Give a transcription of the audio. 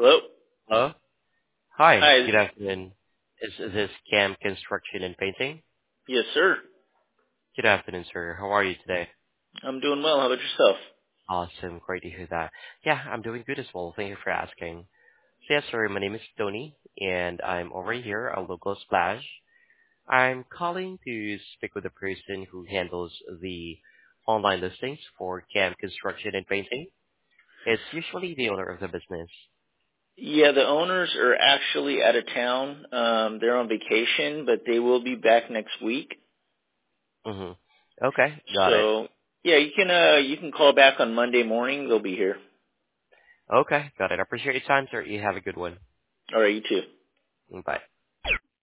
Hello? Hello? Hi, Hi. good afternoon. Is this Cam Construction and Painting? Yes, sir. Good afternoon, sir. How are you today? I'm doing well. How about yourself? Awesome. Great to hear that. Yeah, I'm doing good as well. Thank you for asking. So yes, sir, my name is Tony, and I'm over here at Local Splash. I'm calling to speak with the person who handles the online listings for Cam Construction and Painting. It's usually the owner of the business. Yeah, the owners are actually out of town. They're on vacation, but they will be back next week. Mm-hmm. Okay, got it. So, yeah, you can call back on Monday morning. They'll be here. Okay, got it. I appreciate your time, sir. You have a good one. All right, you too. Bye.